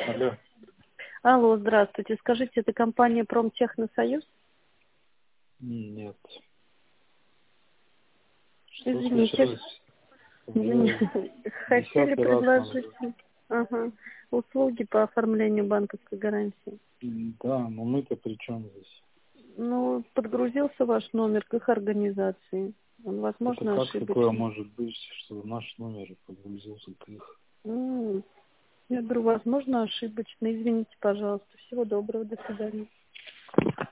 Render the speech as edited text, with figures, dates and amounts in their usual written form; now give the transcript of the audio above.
Алло. Алло, здравствуйте. Скажите, это компания Промтехносоюз? Нет. Что Извините. случилось? Хотели Десятый раз предложить надо. услуги по оформлению банковской гарантии. Да, но мы-то при чем здесь? Ну, подгрузился ваш номер к их организации. Он, Это возможно, как такое ошибочный. может быть, что наш номер подгрузился к их? Я говорю, возможно, ошибочно. Извините, пожалуйста. Всего доброго. До свидания.